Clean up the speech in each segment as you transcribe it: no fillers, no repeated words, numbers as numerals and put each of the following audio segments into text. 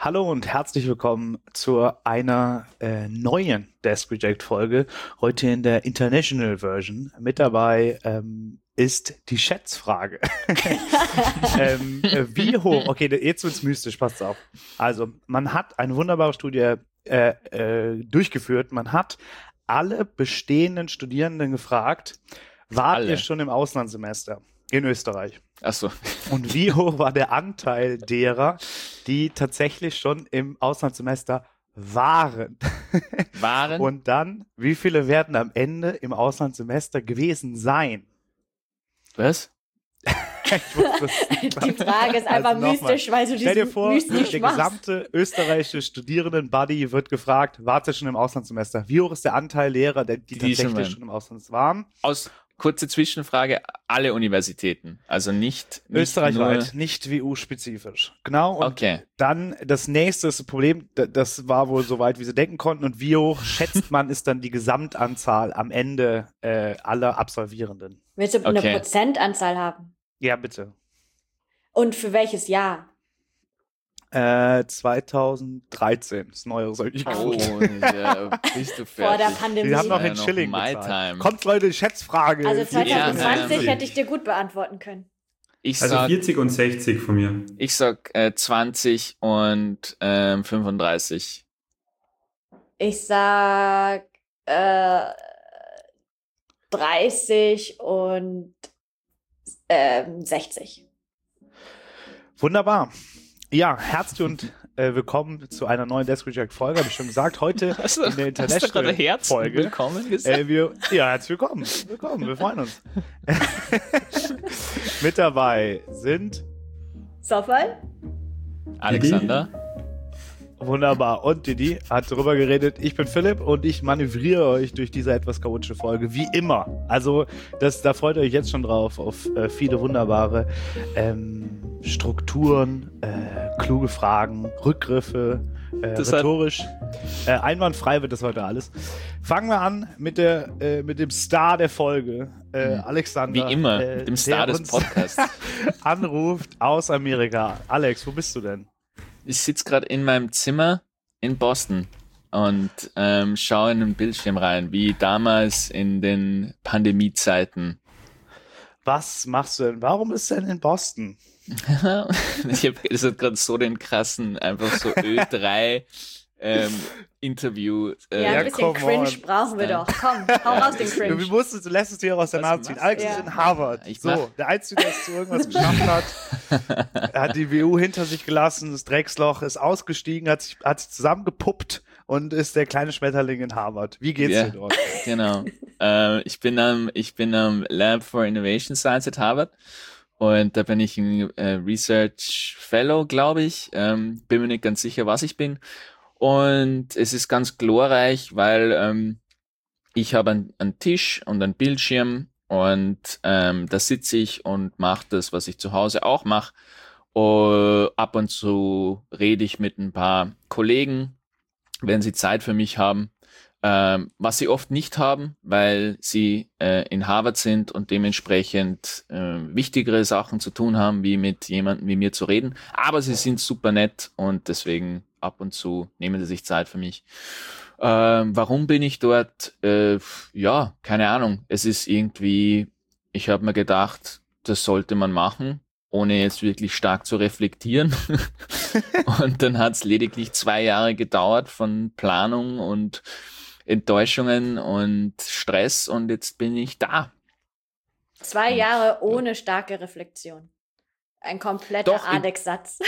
Hallo und herzlich willkommen zu einer neuen Desk Reject Folge. Heute in der International Version. Mit dabei ist die Schätzfrage. Wie hoch? Okay, jetzt wird's mystisch, passt auf. Also, man hat eine wunderbare Studie durchgeführt. Man hat alle bestehenden Studierenden gefragt, wart ihr schon im Auslandssemester in Österreich? Ach so. Und wie hoch war der Anteil derer, die tatsächlich schon im Auslandssemester waren? Und dann, wie viele werden am Ende im Auslandssemester gewesen sein? Was? Die Frage ist einfach mystisch, weil du stell dir vor, mystisch der machst. gesamte österreichische Studierenden-Buddy wird gefragt, wart ihr schon im Auslandssemester? Wie hoch ist der Anteil Lehrer, die tatsächlich schon im Ausland waren? Kurze Zwischenfrage, alle Universitäten, also nicht österreichweit, nicht WU-spezifisch. Genau, und okay. Dann das nächste Problem, das war wohl so weit, wie sie denken konnten, und wie hoch schätzt man ist dann die Gesamtanzahl am Ende aller Absolvierenden? Willst du eine Prozentanzahl haben? Ja, bitte. Und für welches Jahr? 2013, das Neuere soll ich gefunden. Ja, bist du fertig. Vor der Pandemie. Wir haben noch in Schilling bezahlt. Kommt, Leute, Schätzfrage. Also 2020 hätte ich dir gut beantworten können. Also 40 und 60 von mir. Ich sag 20 und 35. Ich sag 30 und 60. Wunderbar. Ja, herzlich und willkommen zu einer neuen Desk Reject Folge, habe ich schon gesagt. Heute in der International Folge. Willkommen gesagt? Herzlich willkommen. Willkommen, wir freuen uns. Mit dabei sind Sofal, Alexander. Wunderbar. Und Didi hat darüber geredet. Ich bin Philipp und ich manövriere euch durch diese etwas chaotische Folge, wie immer. Also, da freut ihr euch jetzt schon drauf, auf viele wunderbare Strukturen, kluge Fragen, Rückgriffe, rhetorisch. Einwandfrei wird das heute alles. Fangen wir an mit dem Star der Folge, Alexander. Wie immer, mit dem Star des Podcasts. Anruft aus Amerika. Alex, wo bist du denn? Ich sitze gerade in meinem Zimmer in Boston und schaue in den Bildschirm rein, wie damals in den Pandemiezeiten. Was machst du denn? Warum bist du denn in Boston? Es hat gerade so den krassen, einfach so Ö3 Interview. Ein bisschen Cringe brauchen wir doch. Komm, hau raus den Cringe. Du lässt es dir aus der Nase ziehen. Alex ist in Harvard. Der Einzige, der es zu irgendwas geschafft hat, hat die WU hinter sich gelassen, das Drecksloch, ist ausgestiegen, hat sich zusammengepuppt und ist der kleine Schmetterling in Harvard. Wie geht's dir dort? Genau. Ich bin am Lab for Innovation Science at Harvard. Und da bin ich ein Research Fellow, glaube ich. Bin mir nicht ganz sicher, was ich bin. Und es ist ganz glorreich, weil ich habe einen Tisch und einen Bildschirm und da sitze ich und mache das, was ich zu Hause auch mache. Ab und zu rede ich mit ein paar Kollegen, wenn sie Zeit für mich haben. Was sie oft nicht haben, weil sie in Harvard sind und dementsprechend wichtigere Sachen zu tun haben, wie mit jemandem wie mir zu reden. Aber sie sind super nett und deswegen ab und zu nehmen sie sich Zeit für mich. Warum bin ich dort? Keine Ahnung. Es ist irgendwie, ich habe mir gedacht, das sollte man machen, ohne jetzt wirklich stark zu reflektieren. Und dann hat es lediglich 2 Jahre gedauert von Planung und Enttäuschungen und Stress und jetzt bin ich da. 2 Jahre ohne starke Reflexion. Ein kompletter Alex-Satz.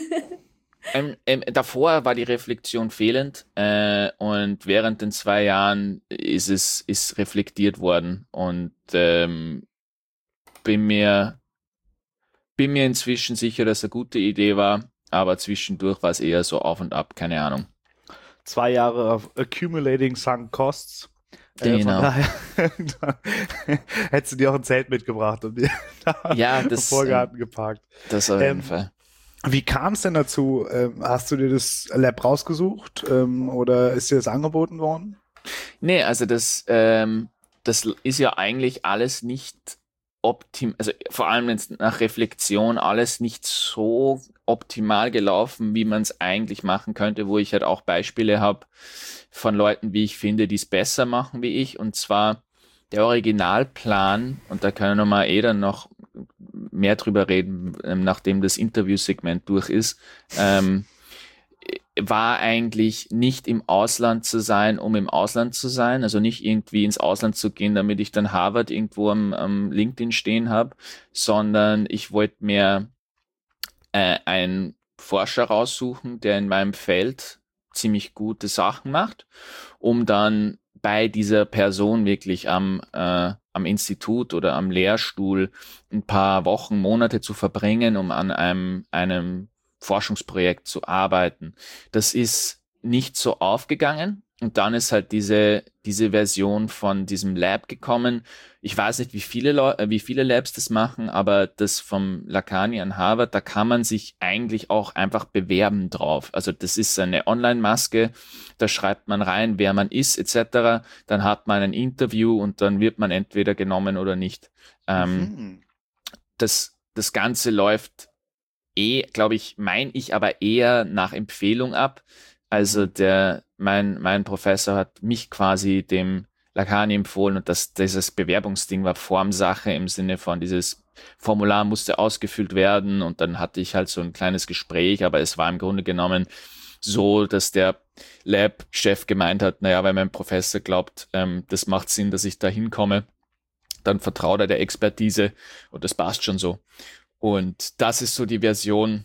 Davor war die Reflexion fehlend und während den 2 Jahren ist reflektiert worden und bin mir inzwischen sicher, dass es eine gute Idee war, aber zwischendurch war es eher so auf und ab, keine Ahnung. 2 Jahre of accumulating sunk costs. Genau. Von daher hättest du dir auch ein Zelt mitgebracht und dir im Vorgarten geparkt. Das auf jeden Fall. Wie kam es denn dazu? Hast du dir das Lab rausgesucht oder ist dir das angeboten worden? Nee, also das ist ja eigentlich alles nicht also vor allem jetzt nach Reflexion alles nicht so optimal gelaufen, wie man es eigentlich machen könnte, wo ich halt auch Beispiele habe von Leuten, wie ich finde, die es besser machen wie ich. Und zwar der Originalplan, und da können wir mal dann noch mehr drüber reden, nachdem das Interviewsegment durch ist, war eigentlich nicht im Ausland zu sein, um im Ausland zu sein, also nicht irgendwie ins Ausland zu gehen, damit ich dann Harvard irgendwo am LinkedIn stehen habe, sondern ich wollte mir einen Forscher raussuchen, der in meinem Feld ziemlich gute Sachen macht, um dann bei dieser Person wirklich am Institut oder am Lehrstuhl ein paar Wochen, Monate zu verbringen, um an einem Forschungsprojekt zu arbeiten. Das ist nicht so aufgegangen und dann ist halt diese Version von diesem Lab gekommen. Ich weiß nicht, wie viele Labs das machen, aber das vom Lakhani an Harvard, da kann man sich eigentlich auch einfach bewerben drauf. Also das ist eine Online-Maske, da schreibt man rein, wer man ist etc. Dann hat man ein Interview und dann wird man entweder genommen oder nicht. Das Ganze läuft glaube ich, meine ich aber eher nach Empfehlung ab. Also mein Professor hat mich quasi dem Lakhani empfohlen und dieses Bewerbungsding war Formsache im Sinne von dieses Formular musste ausgefüllt werden und dann hatte ich halt so ein kleines Gespräch, aber es war im Grunde genommen so, dass der Lab-Chef gemeint hat, naja, weil mein Professor glaubt, das macht Sinn, dass ich da hinkomme, dann vertraut er der Expertise und das passt schon so. Und das ist so die Version,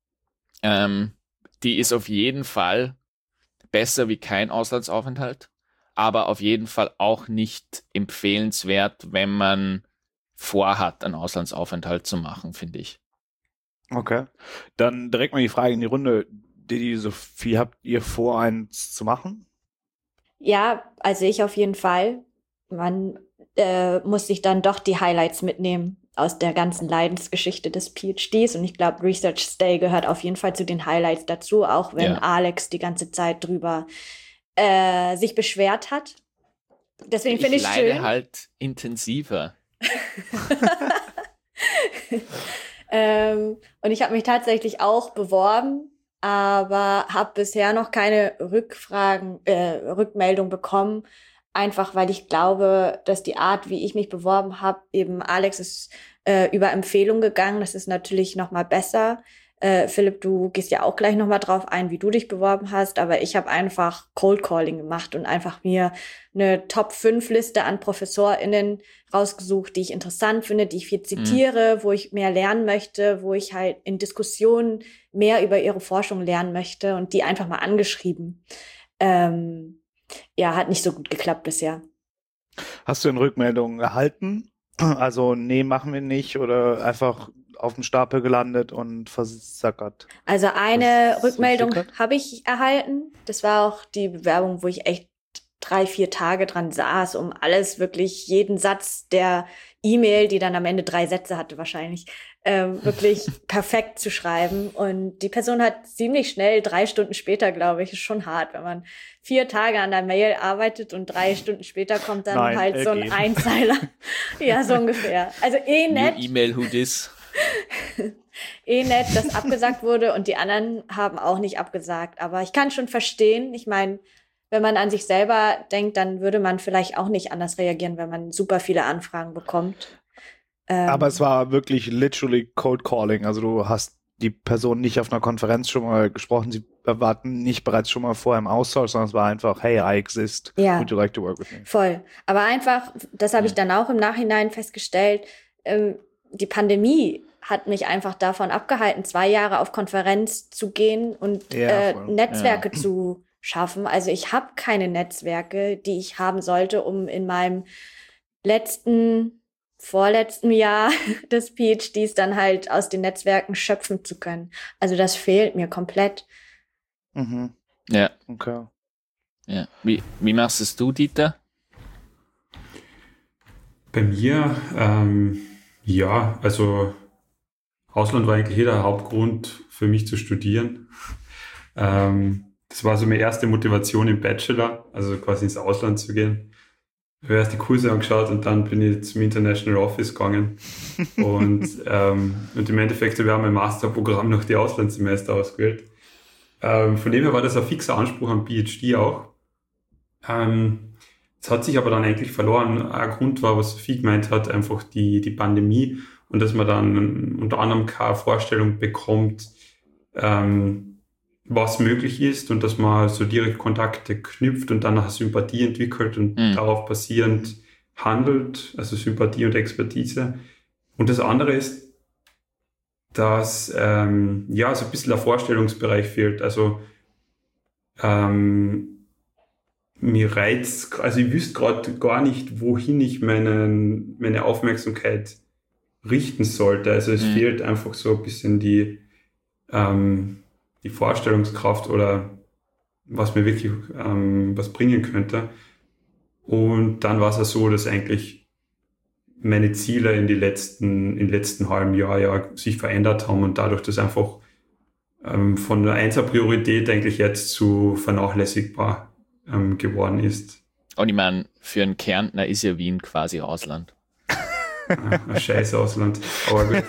die ist auf jeden Fall besser wie kein Auslandsaufenthalt, aber auf jeden Fall auch nicht empfehlenswert, wenn man vorhat, einen Auslandsaufenthalt zu machen, finde ich. Okay, dann direkt mal die Frage in die Runde. Didi, Sophie, habt ihr vor, eins zu machen? Ja, also ich auf jeden Fall. Man muss sich dann doch die Highlights mitnehmen aus der ganzen Leidensgeschichte des PhDs und ich glaube, Research Stay gehört auf jeden Fall zu den Highlights dazu, auch wenn Alex die ganze Zeit drüber sich beschwert hat. Deswegen finde ich es schön. Ich leide halt intensiver. Und ich habe mich tatsächlich auch beworben, aber habe bisher noch keine Rückmeldung bekommen, einfach weil ich glaube, dass die Art, wie ich mich beworben habe, eben Alex ist über Empfehlung gegangen. Das ist natürlich noch mal besser. Philipp, du gehst ja auch gleich noch mal drauf ein, wie du dich beworben hast. Aber ich habe einfach Cold Calling gemacht und einfach mir eine Top-5-Liste an ProfessorInnen rausgesucht, die ich interessant finde, die ich viel zitiere, wo ich mehr lernen möchte, wo ich halt in Diskussionen mehr über ihre Forschung lernen möchte und die einfach mal angeschrieben. Hat nicht so gut geklappt bisher. Hast du denn Rückmeldungen erhalten? Also, nee, machen wir nicht oder einfach auf dem Stapel gelandet und versackert? Also eine Rückmeldung habe ich erhalten. Das war auch die Bewerbung, wo ich echt 3-4 Tage dran saß, um alles wirklich, jeden Satz der E-Mail, die dann am Ende 3 Sätze hatte wahrscheinlich, wirklich perfekt zu schreiben. Und die Person hat ziemlich schnell, 3 Stunden später, glaube ich, ist schon hart, wenn man 4 Tage an der Mail arbeitet und 3 Stunden später kommt dann so ein Einzeiler. Ja, so ungefähr. Also nett. New E-Mail, who dis? Nett, dass abgesagt wurde und die anderen haben auch nicht abgesagt. Aber ich kann schon verstehen, ich meine, wenn man an sich selber denkt, dann würde man vielleicht auch nicht anders reagieren, wenn man super viele Anfragen bekommt. Aber es war wirklich literally Cold Calling. Also du hast die Person nicht auf einer Konferenz schon mal gesprochen, sie warten nicht bereits schon mal vorher im Austausch, sondern es war einfach, hey, I exist, would you like to work with me? Voll. Aber einfach, das habe ich dann auch im Nachhinein festgestellt, die Pandemie hat mich einfach davon abgehalten, 2 Jahre auf Konferenz zu gehen und Netzwerke zu schaffen. Also ich habe keine Netzwerke, die ich haben sollte, um in meinem vorletzten Jahr des PhDs dann halt aus den Netzwerken schöpfen zu können. Also das fehlt mir komplett. Mhm. Ja. Okay. Ja. Wie machst es du, Dieter? Bei mir, also Ausland war eigentlich der Hauptgrund für mich zu studieren. Das war so meine erste Motivation im Bachelor, also quasi ins Ausland zu gehen. habe erst die Kurse angeschaut und dann bin ich zum International Office gegangen. Und im Endeffekt habe ich auch mein Masterprogramm nach die Auslandssemester ausgewählt. Von dem her war das ein fixer Anspruch am PhD auch. Es hat sich aber dann eigentlich verloren. Ein Grund war, was Sophie gemeint hat, einfach die Pandemie und dass man dann unter anderem keine Vorstellung bekommt, was möglich ist und dass man so direkt Kontakte knüpft und dann eine Sympathie entwickelt und darauf basierend handelt, also Sympathie und Expertise. Und das andere ist, dass so ein bisschen der Vorstellungsbereich fehlt. Also mir reizt, also ich wüsste gerade gar nicht, wohin ich meine Aufmerksamkeit richten sollte. Also es fehlt einfach so ein bisschen die Vorstellungskraft oder was mir wirklich was bringen könnte. Und dann war es ja so, dass eigentlich meine Ziele im letzten halben Jahr ja sich verändert haben und dadurch das einfach von der 1er Priorität eigentlich jetzt zu vernachlässigbar geworden ist. Und ich meine, für einen Kärntner ist ja Wien quasi Ausland. Ein scheiß Ausland, aber gut.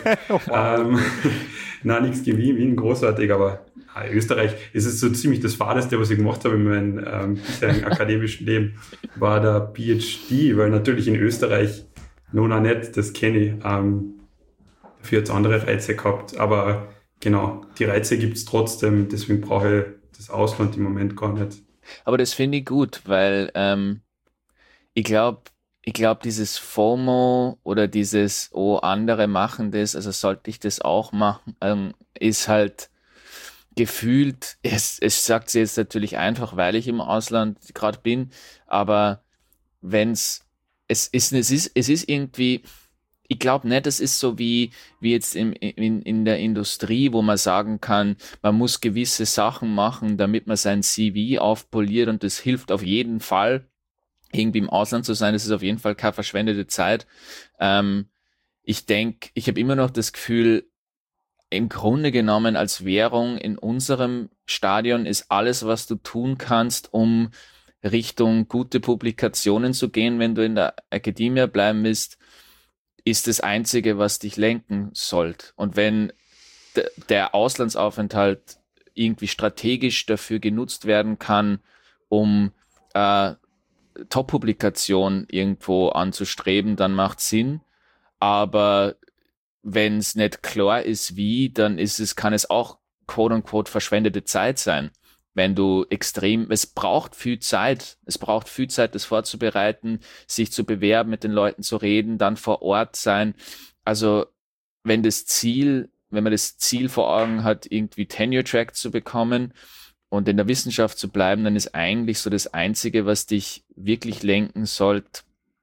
Nein, nichts gegen Wien, großartig, aber Österreich, es ist so ziemlich das Fadeste, was ich gemacht habe in meinem bisherigen akademischen Leben, war der PhD, weil natürlich in Österreich noch nicht, das kenne ich, dafür hat es andere Reize gehabt, aber genau, die Reize gibt es trotzdem, deswegen brauche ich das Ausland im Moment gar nicht. Aber das finde ich gut, weil ich glaube, dieses FOMO oder dieses, oh, andere machen das, also sollte ich das auch machen, ist halt gefühlt, es sagt sie jetzt natürlich einfach, weil ich im Ausland gerade bin, aber es ist irgendwie, ich glaube nicht, es ist so wie jetzt in der Industrie, wo man sagen kann, man muss gewisse Sachen machen, damit man sein CV aufpoliert und das hilft auf jeden Fall, irgendwie im Ausland zu sein. Das ist auf jeden Fall keine verschwendete Zeit. Ich denke, ich habe immer noch das Gefühl, im Grunde genommen als Währung in unserem Stadion ist alles, was du tun kannst, um Richtung gute Publikationen zu gehen, wenn du in der Akademie bleiben willst, ist das Einzige, was dich lenken sollte. Und wenn der Auslandsaufenthalt irgendwie strategisch dafür genutzt werden kann, um Top-Publikation irgendwo anzustreben, dann macht Sinn. Aber wenn es nicht klar ist, wie, dann kann es auch quote-unquote verschwendete Zeit sein. Wenn du es braucht viel Zeit, das vorzubereiten, sich zu bewerben, mit den Leuten zu reden, dann vor Ort sein. Also wenn man das Ziel vor Augen hat, irgendwie Tenure-Track zu bekommen und in der Wissenschaft zu bleiben, dann ist eigentlich so das Einzige, was dich wirklich lenken sollte,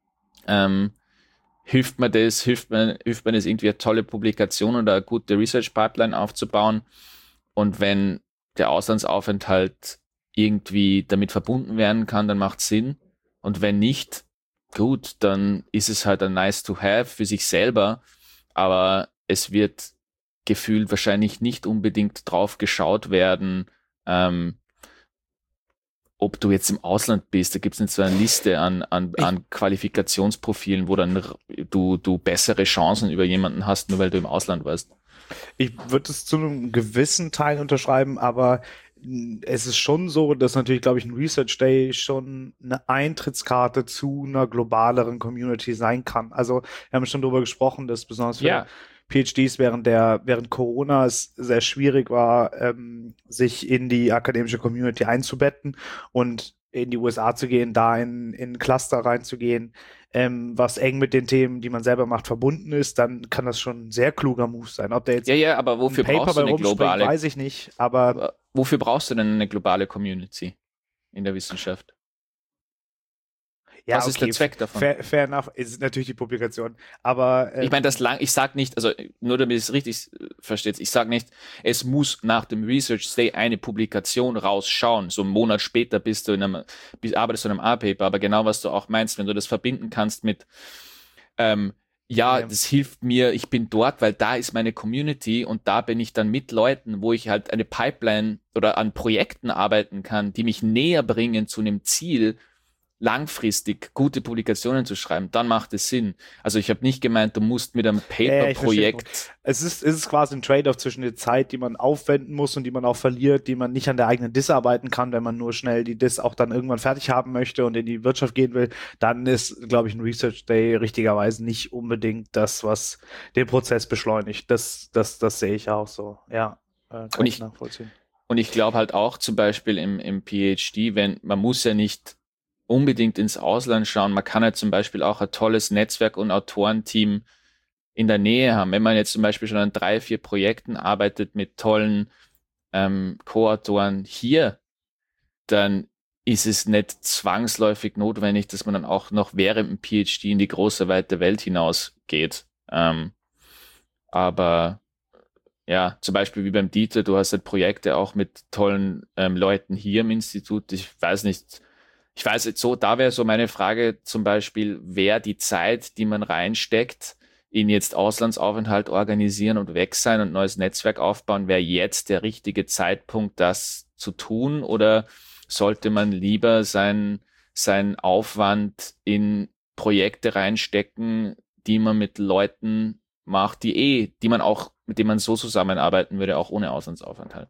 hilft man das irgendwie eine tolle Publikation oder eine gute Research-Pipeline aufzubauen. Und wenn der Auslandsaufenthalt irgendwie damit verbunden werden kann, dann macht es Sinn. Und wenn nicht, gut, dann ist es halt ein nice to have für sich selber, aber es wird gefühlt wahrscheinlich nicht unbedingt drauf geschaut werden, ob du jetzt im Ausland bist. Da gibt es nicht so eine Liste an Qualifikationsprofilen, wo dann du bessere Chancen über jemanden hast, nur weil du im Ausland warst. Ich würde es zu einem gewissen Teil unterschreiben, aber es ist schon so, dass natürlich, glaube ich, ein Research Day schon eine Eintrittskarte zu einer globaleren Community sein kann. Also wir haben schon darüber gesprochen, dass besonders für PhDs während Corona es sehr schwierig war, sich in die akademische Community einzubetten und in die USA zu gehen, da in Cluster reinzugehen, was eng mit den Themen, die man selber macht, verbunden ist, dann kann das schon ein sehr kluger Move sein. Ob der jetzt aber wofür brauchst du eine globale? Weiß ich nicht, aber wofür brauchst du denn eine globale Community in der Wissenschaft? Ja, was ist der Zweck davon? Fair enough, ist natürlich die Publikation. Aber ich meine, ich sag nicht, also nur damit ihr es richtig versteht, ich sag nicht, es muss nach dem Research Day eine Publikation rausschauen. So einen Monat später arbeitest du in einem A-Paper, aber genau was du auch meinst, wenn du das verbinden kannst mit das hilft mir, ich bin dort, weil da ist meine Community und da bin ich dann mit Leuten, wo ich halt eine Pipeline oder an Projekten arbeiten kann, die mich näher bringen zu einem Ziel, langfristig gute Publikationen zu schreiben, dann macht es Sinn. Also ich habe nicht gemeint, du musst mit einem Paper-Projekt... Es ist quasi ein Trade-off zwischen der Zeit, die man aufwenden muss und die man auch verliert, die man nicht an der eigenen Diss arbeiten kann, wenn man nur schnell die Diss auch dann irgendwann fertig haben möchte und in die Wirtschaft gehen will. Dann ist, glaube ich, ein Research Day richtigerweise nicht unbedingt das, was den Prozess beschleunigt. Das sehe ich auch so. Ja, kann ich nachvollziehen. Und ich glaube halt auch zum Beispiel im PhD, man muss ja nicht unbedingt ins Ausland schauen. Man kann ja zum Beispiel auch ein tolles Netzwerk und Autorenteam in der Nähe haben. Wenn man jetzt zum Beispiel schon an 3-4 Projekten arbeitet mit tollen Co-Autoren hier, dann ist es nicht zwangsläufig notwendig, dass man dann auch noch während dem PhD in die große, weite Welt hinausgeht. Aber ja, zum Beispiel wie beim Dieter, du hast halt Projekte auch mit tollen Leuten hier im Institut. Ich weiß jetzt so, da wäre so meine Frage zum Beispiel, wer die Zeit, die man reinsteckt, in jetzt Auslandsaufenthalt organisieren und weg sein und neues Netzwerk aufbauen, wäre jetzt der richtige Zeitpunkt, das zu tun? Oder sollte man lieber seinen Aufwand in Projekte reinstecken, die man mit Leuten macht, mit denen man so zusammenarbeiten würde, auch ohne Auslandsaufenthalt?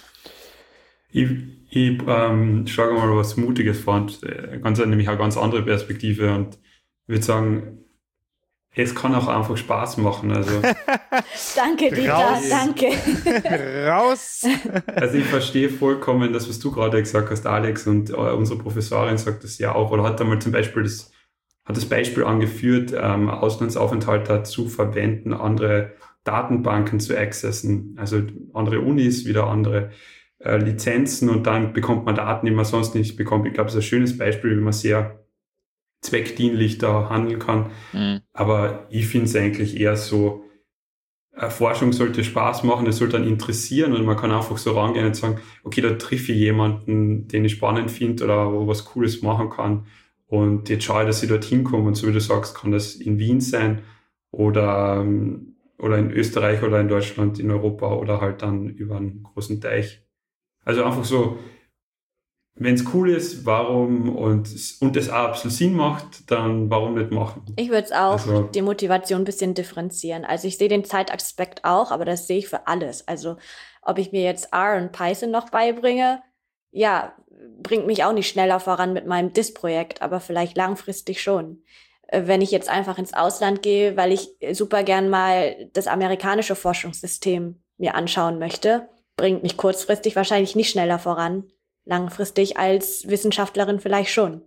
Ich schlage mal was Mutiges vor, und nämlich eine ganz andere Perspektive, und würde sagen, es kann auch einfach Spaß machen. Also danke, Dieter, danke. Raus! Also ich verstehe vollkommen das, was du gerade gesagt hast, Alex, und unsere Professorin sagt das ja auch, oder hat einmal zum Beispiel das Beispiel angeführt, Auslandsaufenthalter zu verwenden, andere Datenbanken zu accessen, also andere Unis, wieder andere Lizenzen, und dann bekommt man Daten, die man sonst nicht bekommt. Ich glaube, das ist ein schönes Beispiel, wie man sehr zweckdienlich da handeln kann. Mhm. Aber ich finde es eigentlich eher so, Forschung sollte Spaß machen, es sollte dann interessieren, und man kann einfach so rangehen und sagen, okay, da treffe ich jemanden, den ich spannend finde oder wo was Cooles machen kann, und jetzt schaue ich, dass ich dorthin komme, und so wie du sagst, kann das in Wien sein oder in Österreich oder in Deutschland, in Europa oder halt dann über einen großen Teich. Also einfach so, wenn es cool ist, warum, und das auch absolut Sinn macht, dann warum nicht machen? Ich würde es auch die Motivation ein bisschen differenzieren. Also ich sehe den Zeitaspekt auch, aber das sehe ich für alles. Also ob ich mir jetzt R und Python noch beibringe, ja, bringt mich auch nicht schneller voran mit meinem DIS-Projekt, aber vielleicht langfristig schon. Wenn ich jetzt einfach ins Ausland gehe, weil ich super gern mal das amerikanische Forschungssystem mir anschauen möchte, bringt mich kurzfristig wahrscheinlich nicht schneller voran. Langfristig als Wissenschaftlerin vielleicht schon.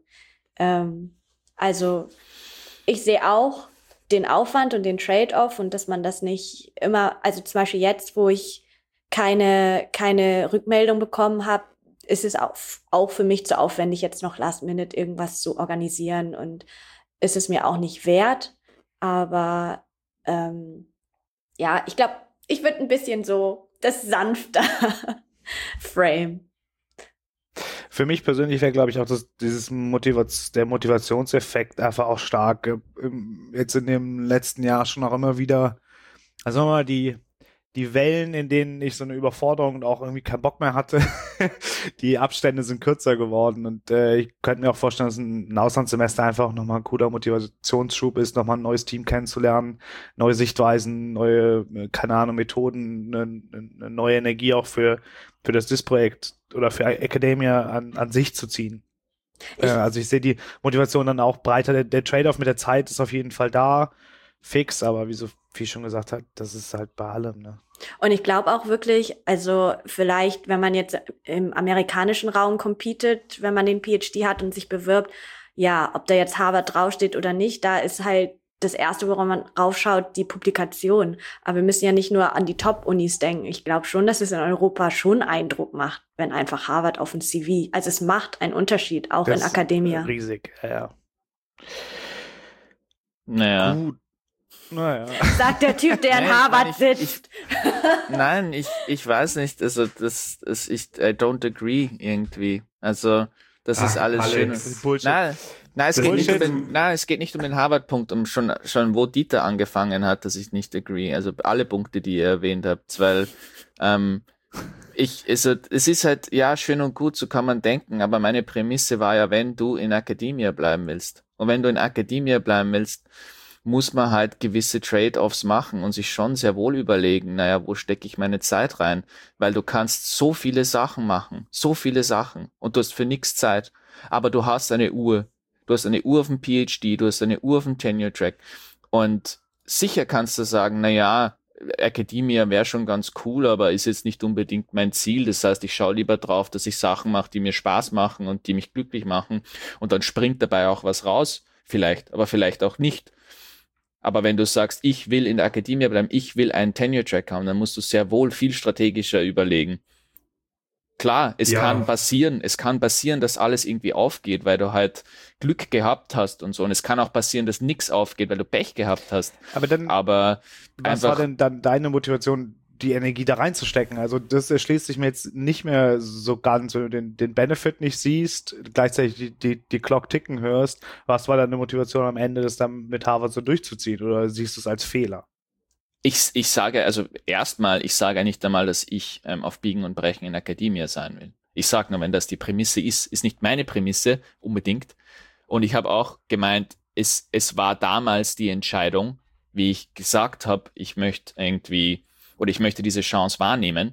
Also ich sehe auch den Aufwand und den Trade-off, und dass man das nicht immer, also zum Beispiel jetzt, wo ich keine Rückmeldung bekommen habe, ist es auch für mich zu aufwendig, jetzt noch Last Minute irgendwas zu organisieren, und ist es mir auch nicht wert. Aber ja, ich glaube, ich würde ein bisschen so das sanfter frame. Für mich persönlich wäre, glaube ich, auch der Motivationseffekt einfach auch stark. Jetzt in dem letzten Jahr schon auch immer wieder, also mal die Wellen, in denen ich so eine Überforderung und auch irgendwie keinen Bock mehr hatte, die Abstände sind kürzer geworden, und ich könnte mir auch vorstellen, dass ein Auslandssemester einfach nochmal ein cooler Motivationsschub ist, nochmal ein neues Team kennenzulernen, neue Sichtweisen, neue, keine Ahnung, Methoden, eine neue Energie auch für das DIS-Projekt oder für Academia an sich zu ziehen. Also ich sehe die Motivation dann auch breiter. Der Trade-off mit der Zeit ist auf jeden Fall da, fix, aber wie Sophie schon gesagt hat, das ist halt bei allem, ne? Und ich glaube auch wirklich, also vielleicht, wenn man jetzt im amerikanischen Raum competet, wenn man den PhD hat und sich bewirbt, ja, ob da jetzt Harvard draufsteht oder nicht, da ist halt das Erste, woran man raufschaut, die Publikation. Aber wir müssen ja nicht nur an die Top-Unis denken. Ich glaube schon, dass es in Europa schon Eindruck macht, wenn einfach Harvard auf dem CV, also es macht einen Unterschied, auch das in Academia. Riesig, ja. Naja. Gut. Naja. Sagt der Typ, der in Harvard sitzt. Ich weiß nicht, also I don't agree irgendwie. Also, das ist alles schön. Nein, es geht nicht um den Harvard-Punkt, um schon wo Dieter angefangen hat, dass ich nicht agree. Also alle Punkte, die ihr erwähnt habt, weil es ist halt, ja, schön und gut, so kann man denken, aber meine Prämisse war ja, wenn du in Academia bleiben willst. Und wenn du in Academia bleiben willst, muss man halt gewisse Trade-offs machen und sich schon sehr wohl überlegen, naja, wo stecke ich meine Zeit rein? Weil du kannst so viele Sachen machen, und du hast für nichts Zeit. Aber du hast eine Uhr. Du hast eine Uhr auf dem PhD, du hast eine Uhr auf dem Tenure-Track. Und sicher kannst du sagen, naja, Academia wäre schon ganz cool, aber ist jetzt nicht unbedingt mein Ziel. Das heißt, ich schaue lieber drauf, dass ich Sachen mache, die mir Spaß machen und die mich glücklich machen. Und dann springt dabei auch was raus. Vielleicht, aber vielleicht auch nicht. Aber wenn du sagst, ich will in der Academia bleiben, ich will einen Tenure-Track haben, dann musst du sehr wohl viel strategischer überlegen. Klar, es kann passieren, dass alles irgendwie aufgeht, weil du halt Glück gehabt hast und so. Und es kann auch passieren, dass nichts aufgeht, weil du Pech gehabt hast. Aber was war denn dann deine Motivation, die Energie da reinzustecken? Also das erschließt sich mir jetzt nicht mehr so ganz, wenn du den Benefit nicht siehst, gleichzeitig die Clock ticken hörst. Was war deine Motivation am Ende, das dann mit Harvard so durchzuziehen? Oder siehst du es als Fehler? Ich sage nicht einmal, dass ich auf Biegen und Brechen in Academia sein will. Ich sage nur, wenn das die Prämisse ist nicht meine Prämisse unbedingt. Und ich habe auch gemeint, es war damals die Entscheidung, wie ich gesagt habe, ich möchte diese Chance wahrnehmen,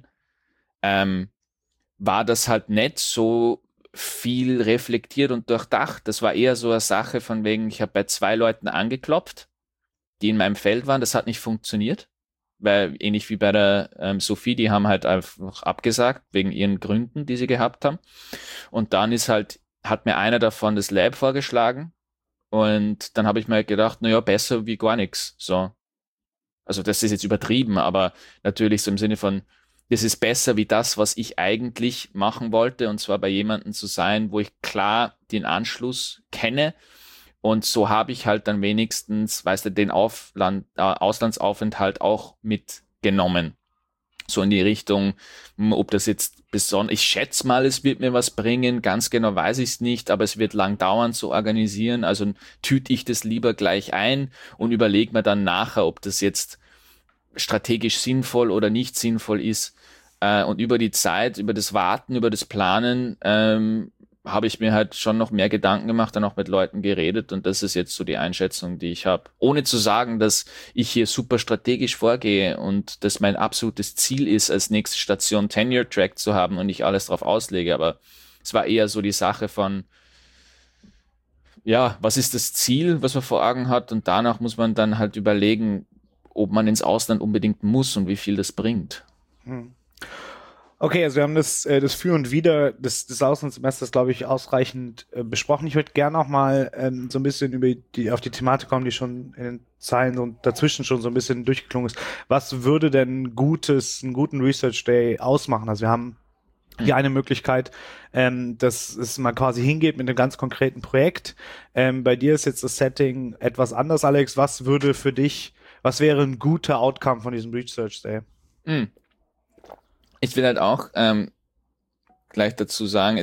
war das halt nicht so viel reflektiert und durchdacht. Das war eher so eine Sache von wegen, ich habe bei 2 Leuten angeklopft, die in meinem Feld waren, das hat nicht funktioniert, weil ähnlich wie bei der Sophie, die haben halt einfach abgesagt, wegen ihren Gründen, die sie gehabt haben. Und dann hat mir einer davon das Lab vorgeschlagen und dann habe ich mir halt gedacht, naja, besser wie gar nichts. So. Also das ist jetzt übertrieben, aber natürlich so im Sinne von, das ist besser wie das, was ich eigentlich machen wollte, und zwar bei jemandem zu sein, wo ich klar den Anschluss kenne. Und so habe ich halt dann wenigstens, weißt du, den Auslandsaufenthalt auch mitgenommen. So in die Richtung, ob das jetzt besonders, ich schätze mal, es wird mir was bringen, ganz genau weiß ich es nicht, aber es wird lang dauern zu organisieren, also tüte ich das lieber gleich ein und überlege mir dann nachher, ob das jetzt strategisch sinnvoll oder nicht sinnvoll ist. Und über die Zeit, über das Warten, über das Planen, habe ich mir halt schon noch mehr Gedanken gemacht, dann auch mit Leuten geredet, und das ist jetzt so die Einschätzung, die ich habe. Ohne zu sagen, dass ich hier super strategisch vorgehe und dass mein absolutes Ziel ist, als nächste Station Tenure-Track zu haben und ich alles drauf auslege, aber es war eher so die Sache von, ja, was ist das Ziel, was man vor Augen hat, und danach muss man dann halt überlegen, ob man ins Ausland unbedingt muss und wie viel das bringt. Okay, also wir haben das Für und Wider des Auslandssemesters, glaube ich, ausreichend besprochen. Ich würde gerne auch mal so ein bisschen auf die Thematik kommen, die schon in den Zeilen und dazwischen schon so ein bisschen durchgeklungen ist. Was würde denn einen guten Research Day ausmachen? Also wir haben die eine Möglichkeit, dass es mal quasi hingeht mit einem ganz konkreten Projekt. Bei dir ist jetzt das Setting etwas anders, Alex. Was wäre ein guter Outcome von diesem Research Day? Ich will halt auch gleich dazu sagen,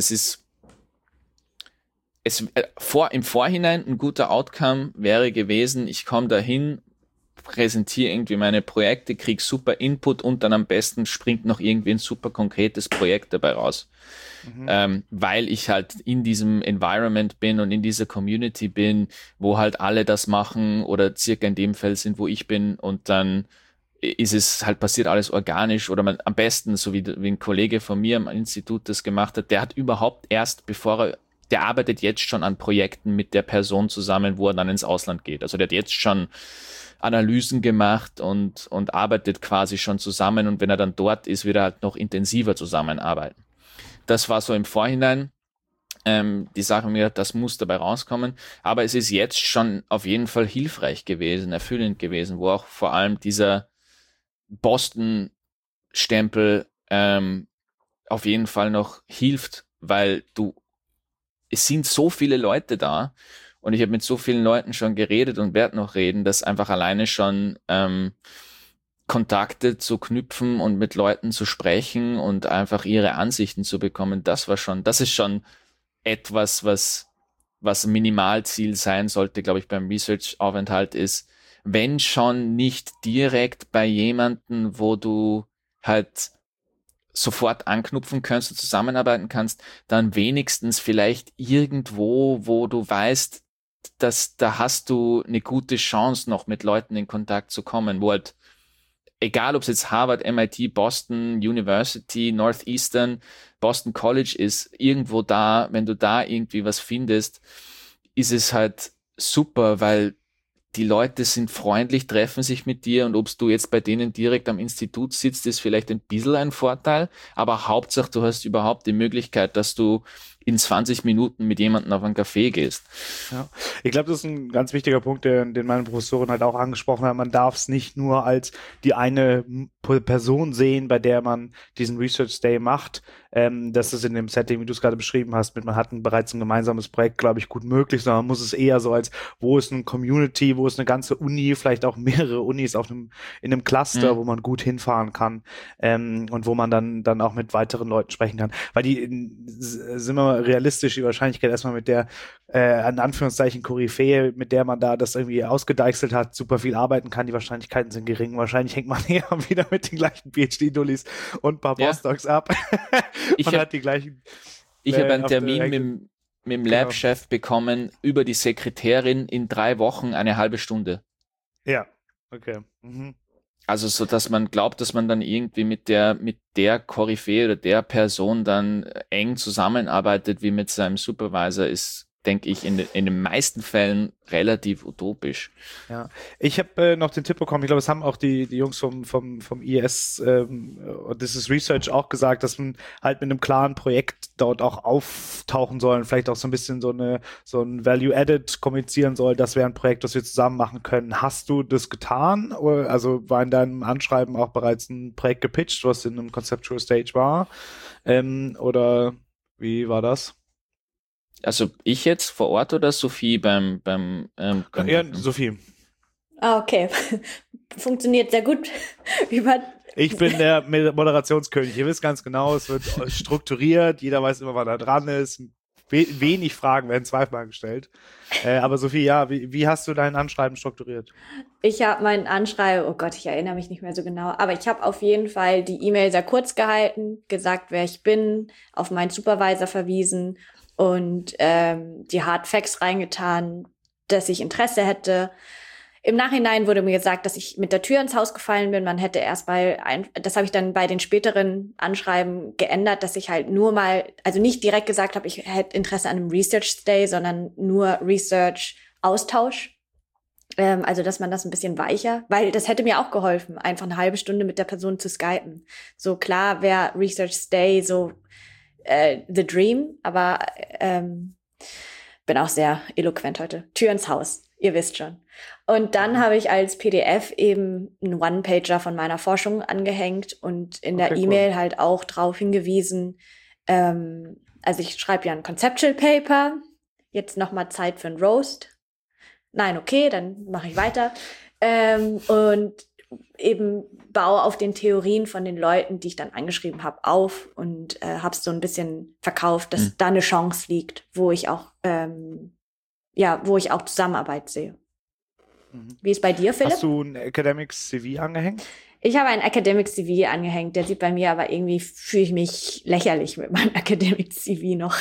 im Vorhinein ein guter Outcome wäre gewesen, ich komme dahin, präsentiere irgendwie meine Projekte, kriege super Input und dann am besten springt noch irgendwie ein super konkretes Projekt dabei raus. Weil ich halt in diesem Environment bin und in dieser Community bin, wo halt alle das machen oder circa in dem Feld sind, wo ich bin, und dann passiert alles organisch, oder am besten, so wie ein Kollege von mir am Institut das gemacht hat, der hat überhaupt der arbeitet jetzt schon an Projekten mit der Person zusammen, wo er dann ins Ausland geht. Also der hat jetzt schon Analysen gemacht und arbeitet quasi schon zusammen, und wenn er dann dort ist, wird er halt noch intensiver zusammenarbeiten. Das war so im Vorhinein die Sache, mir das muss dabei rauskommen, aber es ist jetzt schon auf jeden Fall hilfreich gewesen, erfüllend gewesen, wo auch vor allem dieser Boston-Stempel auf jeden Fall noch hilft, weil es sind so viele Leute da, und ich habe mit so vielen Leuten schon geredet und werde noch reden, dass einfach alleine schon Kontakte zu knüpfen und mit Leuten zu sprechen und einfach ihre Ansichten zu bekommen, das ist schon etwas, was ein Minimalziel sein sollte, glaube ich, beim Research-Aufenthalt ist, wenn schon nicht direkt bei jemanden, wo du halt sofort anknüpfen kannst und zusammenarbeiten kannst, dann wenigstens vielleicht irgendwo, wo du weißt, dass da hast du eine gute Chance, noch mit Leuten in Kontakt zu kommen, wo halt, egal ob es jetzt Harvard, MIT, Boston University, Northeastern, Boston College ist, irgendwo da, wenn du da irgendwie was findest, ist es halt super, weil die Leute sind freundlich, treffen sich mit dir und ob du jetzt bei denen direkt am Institut sitzt, ist vielleicht ein bisschen ein Vorteil, aber Hauptsache du hast überhaupt die Möglichkeit, dass du in 20 Minuten mit jemandem auf einen Café gehst. Ja, ich glaube, das ist ein ganz wichtiger Punkt, den meine Professorin halt auch angesprochen hat. Man darf es nicht nur als die eine Person sehen, bei der man diesen Research Day macht. Das ist in dem Setting, wie du es gerade beschrieben hast, man hat bereits ein gemeinsames Projekt, glaube ich, gut möglich, sondern man muss es eher so als, wo ist eine Community, wo ist eine ganze Uni, vielleicht auch mehrere Unis in einem Cluster, wo man gut hinfahren kann und wo man dann auch mit weiteren Leuten sprechen kann. Weil sind wir mal realistisch, die Wahrscheinlichkeit erstmal mit der in Anführungszeichen Koryphäe, mit der man da das irgendwie ausgedeichselt hat, super viel arbeiten kann, die Wahrscheinlichkeiten sind gering. Wahrscheinlich hängt man eher wieder mit den gleichen PhD-Dullis und ein paar Postdocs ab. Hat die gleichen. Ich habe einen Termin mit dem Lab-Chef bekommen über die Sekretärin in 3 Wochen eine halbe Stunde. Ja, okay. Mhm. Also so, dass man glaubt, dass man dann irgendwie mit der Koryphäe oder der Person dann eng zusammenarbeitet wie mit seinem Supervisor, ist, denke ich, in den meisten Fällen relativ utopisch. Ja, ich habe noch den Tipp bekommen, ich glaube, es haben auch die Jungs vom IES und This is Research auch gesagt, dass man halt mit einem klaren Projekt dort auch auftauchen soll und vielleicht auch so ein bisschen so ein Value-Added kommunizieren soll, das wäre ein Projekt, das wir zusammen machen können. Hast du das getan? Also war in deinem Anschreiben auch bereits ein Projekt gepitcht, was in einem Conceptual Stage war? Oder wie war das? Also ich jetzt vor Ort oder Sophie beim ja, Sophie. Ah, okay. Funktioniert sehr gut. Ich bin der Moderationskönig. Ihr wisst ganz genau, es wird strukturiert, jeder weiß immer, wann er dran ist. Wenig Fragen werden zweimal gestellt. Aber Sophie, ja, wie hast du dein Anschreiben strukturiert? Ich habe mein Anschreiben, oh Gott, ich erinnere mich nicht mehr so genau, aber ich habe auf jeden Fall die E-Mail sehr kurz gehalten, gesagt, wer ich bin, auf meinen Supervisor verwiesen und die Hard Facts reingetan, dass ich Interesse hätte. Im Nachhinein wurde mir gesagt, dass ich mit der Tür ins Haus gefallen bin. Man hätte das habe ich dann bei den späteren Anschreiben geändert, dass ich halt nur mal, also nicht direkt gesagt habe, ich hätte Interesse an einem Research Day, sondern nur Research Austausch. Also, dass man das ein bisschen weicher, weil das hätte mir auch geholfen, einfach eine halbe Stunde mit der Person zu skypen. So klar wäre Research Day so the dream, aber bin auch sehr eloquent heute. Tür ins Haus, ihr wisst schon. Und dann habe ich als PDF eben einen One-Pager von meiner Forschung angehängt und in der E-Mail halt auch drauf hingewiesen, also ich schreibe ja ein Conceptual Paper, jetzt nochmal Zeit für ein Roast. Nein, okay, dann mache ich weiter. Und eben baue auf den Theorien von den Leuten, die ich dann angeschrieben habe, auf und habe es so ein bisschen verkauft, dass da eine Chance liegt, wo ich auch Zusammenarbeit sehe. Wie ist bei dir, Philipp? Hast du ein Academic CV angehängt? Ich habe ein Academic CV angehängt, der sieht bei mir aber irgendwie, fühle ich mich lächerlich mit meinem Academic CV noch.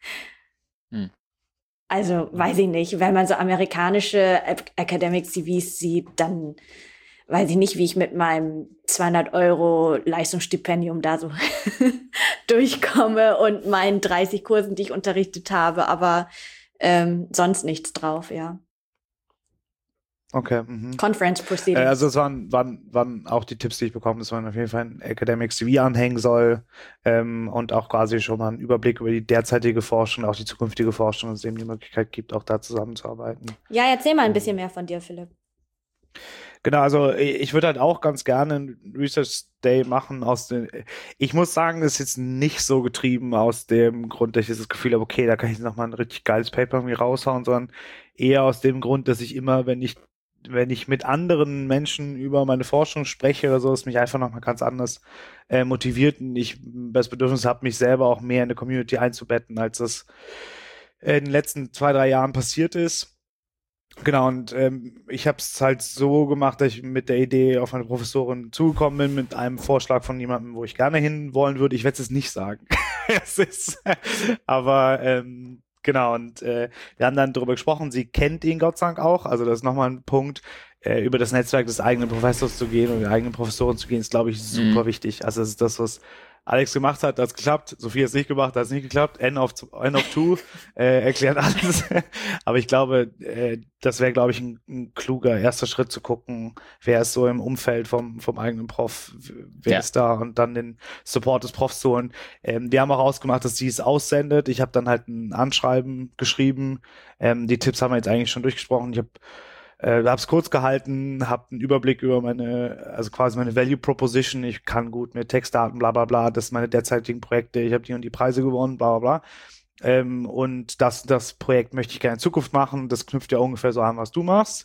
Also, weiß ich nicht, wenn man so amerikanische Academic CVs sieht, dann weiß ich nicht, wie ich mit meinem 200 € Leistungsstipendium da so durchkomme und meinen 30 Kursen, die ich unterrichtet habe, aber sonst nichts drauf, ja. Okay. Conference Proceedings. Also es waren auch die Tipps, die ich bekommen habe, dass man auf jeden Fall ein Academic CV anhängen soll und auch quasi schon mal einen Überblick über die derzeitige Forschung, auch die zukünftige Forschung, dass es eben die Möglichkeit gibt, auch da zusammenzuarbeiten. Ja, erzähl mal ein bisschen mehr von dir, Philipp. Genau, also ich würde halt auch ganz gerne einen Research Day machen ich muss sagen, das ist jetzt nicht so getrieben aus dem Grund, dass ich das Gefühl habe, okay, da kann ich nochmal ein richtig geiles Paper irgendwie raushauen, sondern eher aus dem Grund, dass ich immer, wenn ich mit anderen Menschen über meine Forschung spreche oder so, es mich einfach nochmal ganz anders motiviert und ich das Bedürfnis habe, mich selber auch mehr in eine Community einzubetten, als das in den letzten 2-3 Jahren passiert ist. Genau, und ich habe es halt so gemacht, dass ich mit der Idee auf meine Professorin zugekommen bin, mit einem Vorschlag von jemandem, wo ich gerne hin wollen würde. Ich werde es nicht sagen. Aber genau, und wir haben dann darüber gesprochen, sie kennt ihn Gott sei Dank auch, also das ist nochmal ein Punkt, über das Netzwerk des eigenen Professors zu gehen und der eigenen Professoren zu gehen, ist, glaube ich, super wichtig. Also das ist das, was Alex gemacht hat, hat's geklappt. Sophie hat's nicht gemacht, hat's nicht geklappt. End of two, erklärt alles. Aber ich glaube, das wäre, glaube ich, ein kluger erster Schritt zu gucken, wer ist so im Umfeld vom eigenen Prof, wer ist da und dann den Support des Profs zu holen. Die haben auch ausgemacht, dass sie es aussendet. Ich habe dann halt ein Anschreiben geschrieben. Die Tipps haben wir jetzt eigentlich schon durchgesprochen. Ich habe es kurz gehalten, habe einen Überblick über also quasi meine Value Proposition. Ich kann gut mit Textdaten, bla bla bla. Das sind meine derzeitigen Projekte. Ich habe die und die Preise gewonnen, bla bla bla. Und das Projekt möchte ich gerne in Zukunft machen. Das knüpft ja ungefähr so an, was du machst.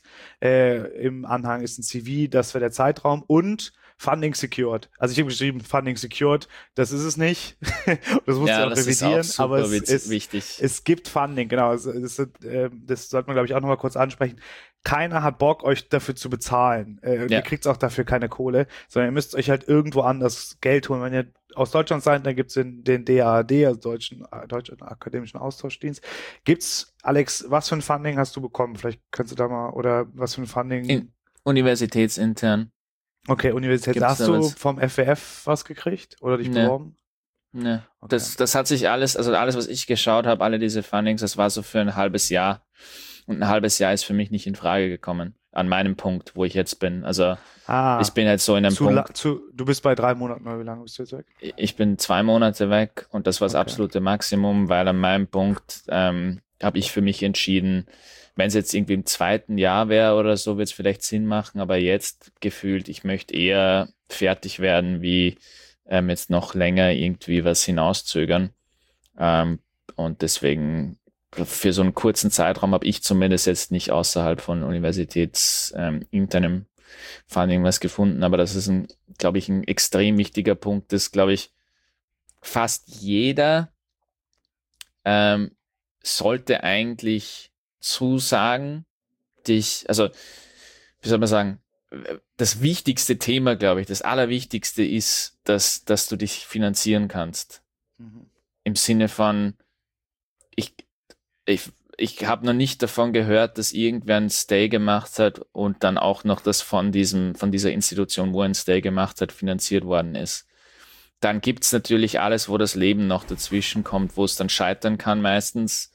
Im Anhang ist ein CV, das wäre der Zeitraum und Funding secured. Also ich habe geschrieben, Funding secured, das ist es nicht. Das musst du auch revidieren, aber wichtig. Es gibt Funding, genau. Das sollte man, glaube ich, auch nochmal kurz ansprechen. Keiner hat Bock, euch dafür zu bezahlen. Ihr kriegt auch dafür keine Kohle, sondern ihr müsst euch halt irgendwo anders Geld holen. Wenn ihr aus Deutschland seid, dann gibt's den DAAD, also Deutschen Akademischen Austauschdienst. Gibt's, Alex, was für ein Funding hast du bekommen? Vielleicht kannst du da mal, oder was für ein Funding? Universitätsintern. Okay, Universität. Hast du vom FWF was gekriegt oder dich beworben? Ne, okay. Das hat sich alles, also alles, was ich geschaut habe, alle diese Fundings, das war so für ein halbes Jahr. Und ein halbes Jahr ist für mich nicht in Frage gekommen. An meinem Punkt, wo ich jetzt bin. Also ich bin jetzt so in einem Punkt. Du bist bei 3 Monaten, oder wie lange bist du jetzt weg? Ich bin 2 Monate weg und das war das absolute Maximum, weil an meinem Punkt habe ich für mich entschieden, wenn es jetzt irgendwie im 2. Jahr wäre oder so, wird es vielleicht Sinn machen, aber jetzt gefühlt, ich möchte eher fertig werden, wie jetzt noch länger irgendwie was hinauszögern. Und deswegen für so einen kurzen Zeitraum habe ich zumindest jetzt nicht außerhalb von universitätsinternem Funding was gefunden, aber das ist glaube ich, ein extrem wichtiger Punkt, dass, glaube ich, fast jeder sollte eigentlich zusagen, also wie soll man sagen, das wichtigste Thema, glaube ich, das Allerwichtigste ist, dass du dich finanzieren kannst. Mhm. Im Sinne von, ich habe noch nicht davon gehört, dass irgendwer einen Stay gemacht hat und dann auch noch das von dieser Institution, wo er einen Stay gemacht hat, finanziert worden ist. Dann gibt's natürlich alles, wo das Leben noch dazwischen kommt, wo es dann scheitern kann meistens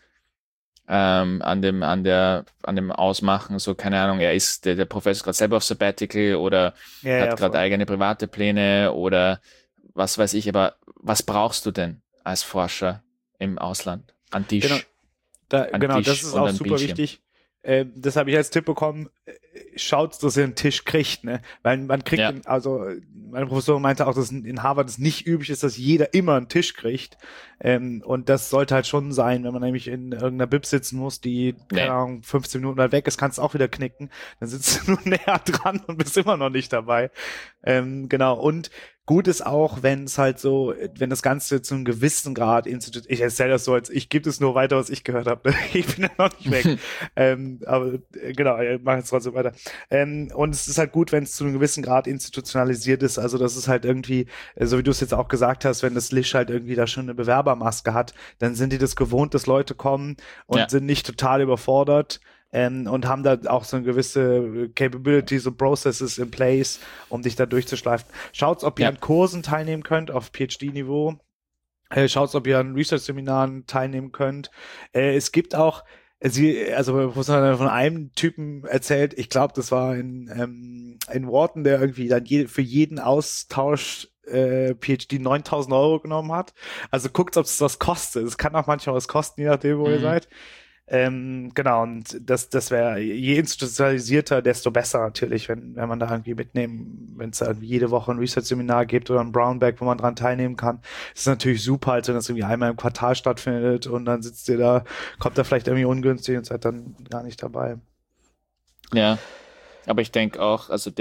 an dem Ausmachen, so keine Ahnung, der Professor ist gerade selber auf Sabbatical oder hat gerade eigene private Pläne oder was weiß ich, aber was brauchst du denn als Forscher im Ausland? An Tisch. Genau, das ist auch super wichtig. Das habe ich als Tipp bekommen. Schaut, dass ihr einen Tisch kriegt, ne? Weil man kriegt, meine Professorin meinte auch, dass in Harvard es nicht üblich ist, dass jeder immer einen Tisch kriegt. Und das sollte halt schon sein, wenn man nämlich in irgendeiner Bib sitzen muss, die, keine Ahnung, 15 Minuten weit weg ist, kannst du auch wieder knicken. Dann sitzt du nur näher dran und bist immer noch nicht dabei. Genau. Und gut ist auch, wenn es halt so, wenn das Ganze zu einem gewissen Grad ich erzähle das so, als ich gebe es nur weiter, was ich gehört habe. Ich bin ja noch nicht weg. Aber genau, ich mache jetzt trotzdem weiter. Und es ist halt gut, wenn es zu einem gewissen Grad institutionalisiert ist. Also das ist halt irgendwie, so wie du es jetzt auch gesagt hast, wenn das Lisch halt irgendwie da schon eine Bewerbermaske hat, dann sind die das gewohnt, dass Leute kommen und sind nicht total überfordert. Und haben da auch so eine gewisse Capabilities und Processes in place, um dich da durchzuschleifen. Schaut, ob ihr an Kursen teilnehmen könnt auf PhD-Niveau. Schaut, ob ihr an Research-Seminaren teilnehmen könnt. Es gibt auch, Professor hat von einem Typen erzählt, ich glaube, das war in Wharton, der irgendwie dann für jeden Austausch PhD 9.000 € genommen hat. Also guckt, ob es was kostet. Es kann auch manchmal was kosten, je nachdem, wo ihr seid. Genau, und das wäre, je institutionalisierter, desto besser natürlich, wenn man da irgendwie mitnehmen, wenn es da irgendwie jede Woche ein Research-Seminar gibt oder ein Brownback, wo man dran teilnehmen kann, ist natürlich super, als wenn das irgendwie einmal im Quartal stattfindet und dann sitzt ihr da, kommt da vielleicht irgendwie ungünstig und seid dann gar nicht dabei. Ja, aber ich denke auch, also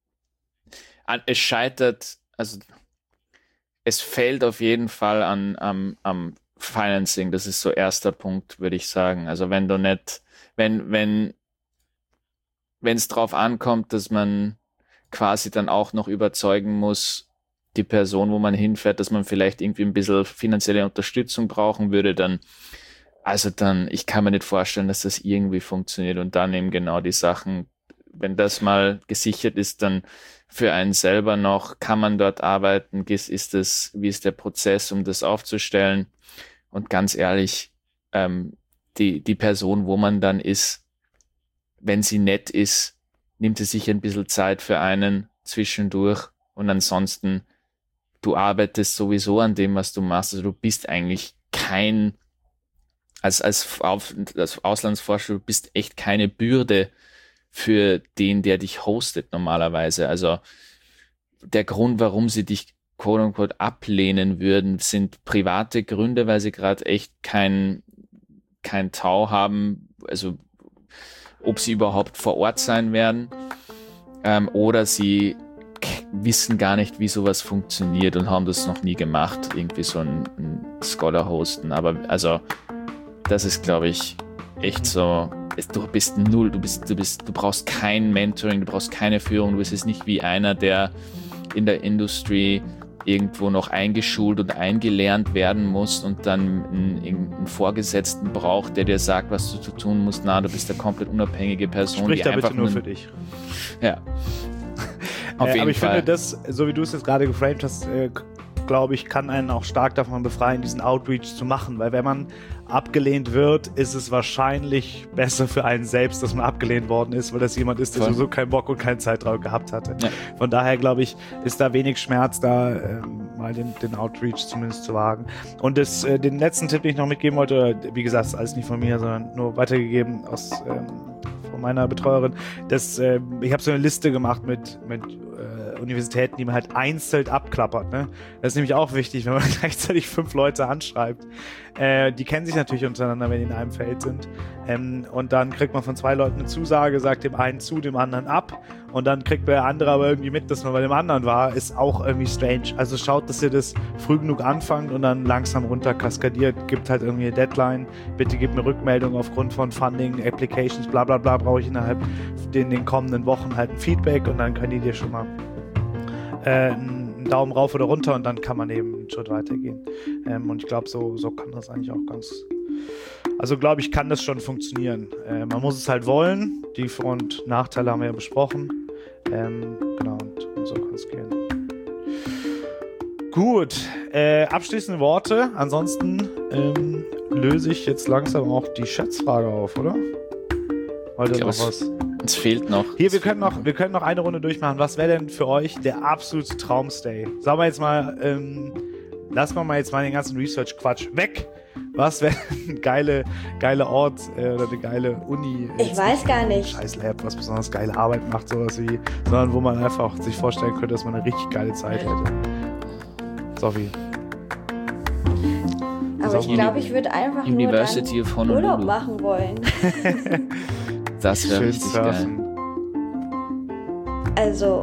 es scheitert, also es fällt auf jeden Fall am Financing, das ist so erster Punkt, würde ich sagen. Also wenn du nicht, wenn wenn es drauf ankommt, dass man quasi dann auch noch überzeugen muss, die Person, wo man hinfährt, dass man vielleicht irgendwie ein bisschen finanzielle Unterstützung brauchen würde, dann, ich kann mir nicht vorstellen, dass das irgendwie funktioniert. Und dann eben genau die Sachen, wenn das mal gesichert ist, dann für einen selber noch, kann man dort arbeiten, wie ist der Prozess, um das aufzustellen? Und ganz ehrlich, die Person, wo man dann ist, wenn sie nett ist, nimmt sie sich ein bisschen Zeit für einen zwischendurch und ansonsten, du arbeitest sowieso an dem, was du machst. Also du bist eigentlich als Auslandsforscher, du bist echt keine Bürde für den, der dich hostet normalerweise. Also der Grund, warum sie dich quote unquote ablehnen würden, sind private Gründe, weil sie gerade echt kein Tau haben, also ob sie überhaupt vor Ort sein werden, oder sie wissen gar nicht, wie sowas funktioniert und haben das noch nie gemacht, irgendwie so ein Scholar hosten. Aber also das ist, glaube ich, echt so, du bist null, du brauchst kein Mentoring, du brauchst keine Führung, du bist jetzt nicht wie einer, der in der Industrie irgendwo noch eingeschult und eingelernt werden muss und dann einen Vorgesetzten braucht, der dir sagt, was du zu tun musst. Na, du bist eine komplett unabhängige Person. Sprich da bitte nur für dich. Ja. Auf jeden aber ich Fall. finde, das, so wie du es jetzt gerade geframed hast, glaube ich, kann einen auch stark davon befreien, diesen Outreach zu machen, weil wenn man abgelehnt wird, ist es wahrscheinlich besser für einen selbst, dass man abgelehnt worden ist, weil das jemand ist, der sowieso keinen Bock und keine Zeit drauf gehabt hatte. Ja. Von daher, glaube ich, ist da wenig Schmerz, da mal den Outreach zumindest zu wagen. Und den letzten Tipp, den ich noch mitgeben wollte, wie gesagt, ist alles nicht von mir, sondern nur weitergegeben von meiner Betreuerin, ich habe so eine Liste gemacht mit Universitäten, die man halt einzeln abklappert. Ne? Das ist nämlich auch wichtig, wenn man gleichzeitig 5 Leute anschreibt. Die kennen sich natürlich untereinander, wenn die in einem Feld sind. Und dann kriegt man von 2 Leuten eine Zusage, sagt dem einen zu, dem anderen ab. Und dann kriegt der andere aber irgendwie mit, dass man bei dem anderen war. Ist auch irgendwie strange. Also schaut, dass ihr das früh genug anfangt und dann langsam runter kaskadiert. Gibt halt irgendwie eine Deadline. Bitte gebt mir Rückmeldung aufgrund von Funding, Applications, bla bla bla. Brauche ich innerhalb den kommenden Wochen halt ein Feedback und dann können die dir schon mal einen Daumen rauf oder runter und dann kann man eben einen Schritt weitergehen. Und ich glaube, so kann das eigentlich auch glaube ich, kann das schon funktionieren. Man muss es halt wollen. Die Vor- und Nachteile haben wir ja besprochen. Genau, und so kann es gehen. Gut, abschließende Worte. Ansonsten löse ich jetzt langsam auch die Schätzfrage auf, oder? Heute noch was? Es fehlt noch. Hier, wir können noch eine Runde durchmachen. Was wäre denn für euch der absolute Traumstay? Sagen wir jetzt mal, lassen wir mal jetzt mal den ganzen Research-Quatsch weg. Was wäre ein geile Ort oder eine geile Uni? Ich weiß gar nicht. Scheiß Lab, was besonders geile Arbeit macht, sowas wie, sondern wo man einfach sich vorstellen könnte, dass man eine richtig geile Zeit hätte. Sophie. Aber ich glaube, ich würde einfach University nur dann Urlaub machen wollen. Das wäre richtig geil. Also,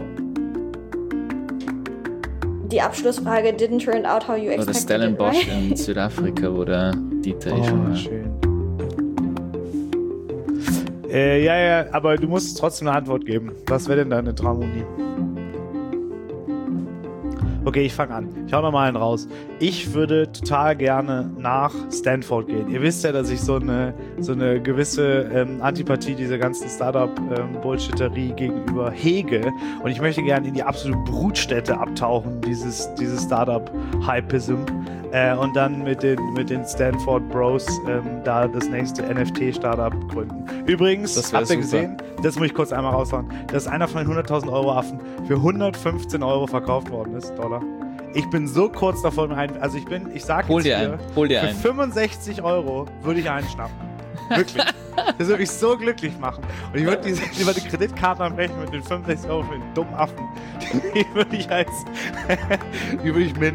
die Abschlussfrage didn't turn out how you expected. Oder Stellenbosch in Südafrika, wo der Dieter schon war. Schön. Ja, aber du musst trotzdem eine Antwort geben. Was wäre denn deine Traumuni? Okay, ich fange an. Ich hau noch mal einen raus. Ich würde total gerne nach Stanford gehen. Ihr wisst ja, dass ich so eine gewisse Antipathie dieser ganzen Startup-Bullshitterie gegenüber hege. Und ich möchte gerne in die absolute Brutstätte abtauchen, dieses Startup-Hypism. Und dann mit den Stanford Bros da das nächste NFT-Startup gründen. Übrigens, habt ihr gesehen, das muss ich kurz einmal raushauen, dass einer von den 100.000 Euro Affen für 115 Euro verkauft worden ist, Dollar. Ich bin so kurz davon also ich sag hol jetzt dir für einen. 65 Euro würde ich einen schnappen. Wirklich. Das würde mich so glücklich machen. Und ich würde die Kreditkarten anbrechen mit den 65 Euro für den dummen Affen. Die würde ich minden.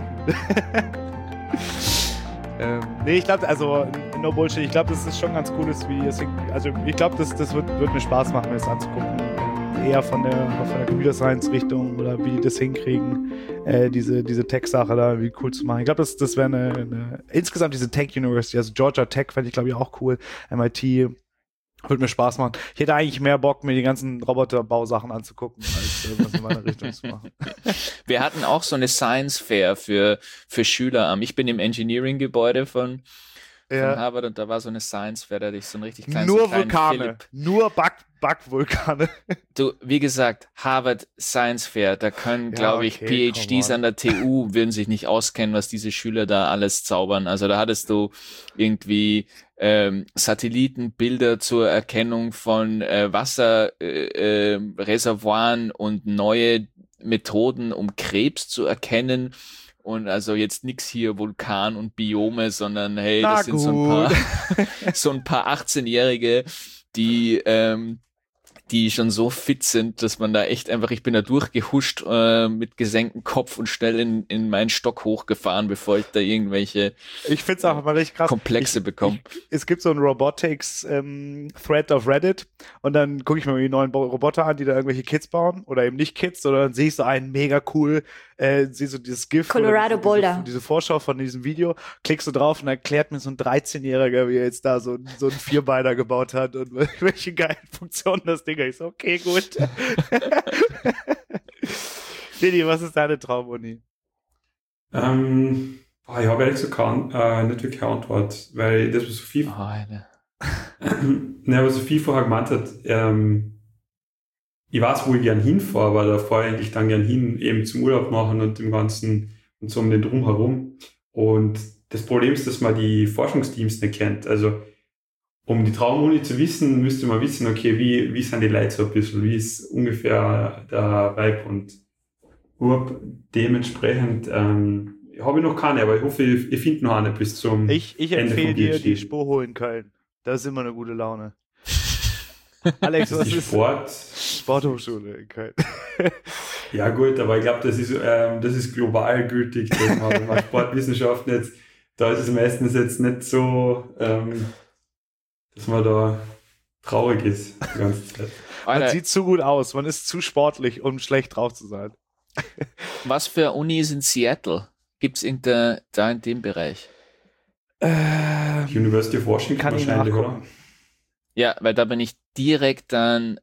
Nee, ich glaube, also no Bullshit, ich glaube, das ist schon ganz cool, also ich glaube, das wird mir Spaß machen, mir das anzugucken. Eher von der Computer Science Richtung oder wie die das hinkriegen, diese Tech-Sache da irgendwie cool zu machen. Ich glaube, das wäre insgesamt diese Tech University, also Georgia Tech fände ich glaube ich auch cool, MIT, Würde mir Spaß machen. Ich hätte eigentlich mehr Bock, mir die ganzen Roboterbausachen anzugucken, als was in meiner Richtung zu machen. Wir hatten auch so eine Science Fair für Schüler. Ich bin im Engineering-Gebäude von Harvard und da war so eine Science Fair, da hatte ich so ein richtig kleines... Nur Vulkane, nur Backvulkane. Du, wie gesagt, Harvard Science Fair, da können, glaube ich, PhDs an der TU würden sich nicht auskennen, was diese Schüler da alles zaubern. Also da hattest du irgendwie Satellitenbilder zur Erkennung von Wasserreservoiren und neue Methoden, um Krebs zu erkennen. Und also jetzt nix hier Vulkan und Biome, sondern hey, das sind so ein paar 18-Jährige, die schon so fit sind, dass man da echt einfach, ich bin da durchgehuscht mit gesenktem Kopf und schnell in meinen Stock hochgefahren, bevor ich da irgendwelche ich find's auch mal richtig krass. Komplexe bekomme. Es gibt so einen Robotics-Thread auf Reddit und dann gucke ich mir die neuen Roboter an, die da irgendwelche Kids bauen oder eben nicht Kids, sondern dann sehe ich so einen mega cool, sehe so dieses GIF Colorado Boulder. Diese Vorschau von diesem Video, klickst du drauf und erklärt mir so ein 13-Jähriger, wie er jetzt da so ein Vierbeiner gebaut hat und welche geilen Funktionen das Ding hat. Ich so, okay, gut. Didi, was ist deine Traumuni? Ich habe ehrlich gesagt nicht wirklich eine Antwort, weil das, was Sophie was Sophie vorher gemeint hat, ich weiß, wo ich gern hinfahre, aber da fahre ich eigentlich dann gern hin, eben zum Urlaub machen und dem Ganzen und so um den Drumherum. Und das Problem ist, dass man die Forschungsteams nicht kennt. Also, um die Traumuni zu wissen, müsste man wissen, okay, wie sind die Leute so ein bisschen, wie ist ungefähr der Vibe und dementsprechend habe ich noch keine, aber ich hoffe, ich finde noch eine bis zum Ich empfehle dir die Spoho in Köln. Das ist immer eine gute Laune. Alex, was ist Sporthochschule in Köln? Ja gut, aber ich glaube, das ist global gültig, dass man, wenn man Sportwissenschaften jetzt, da ist es meistens jetzt nicht so, dass man da traurig ist die ganze Zeit. Man sieht zu gut aus, man ist zu sportlich, um schlecht drauf zu sein. Was für Uni ist in Seattle? Gibt's da in dem Bereich? University of Washington kann wahrscheinlich, oder? Ja, weil da bin ich direkt dann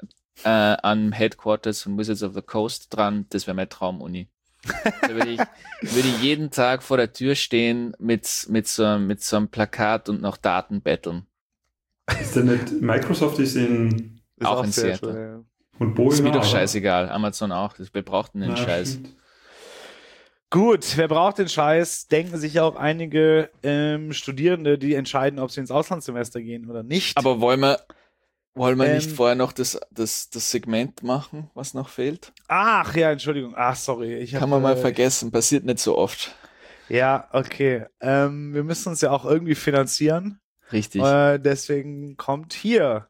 am Headquarters von Wizards of the Coast dran. Das wäre meine Traumuni. Da würde ich jeden Tag vor der Tür stehen mit so einem Plakat und noch Daten betteln. Ist denn nicht, Microsoft ist auch in Seattle. Ja. Und Boeing ist mir doch oder? Scheißegal. Amazon auch. Wir brauchten den Scheiß. Stimmt. Gut, wer braucht den Scheiß? Denken sich auch einige Studierende, die entscheiden, ob sie ins Auslandssemester gehen oder nicht. Aber wollen wir nicht vorher noch das Segment machen, was noch fehlt? Ach ja, Entschuldigung. Ach, sorry. Kann man mal vergessen. Passiert nicht so oft. Ja, okay. Wir müssen uns ja auch irgendwie finanzieren. Richtig. Deswegen kommt hier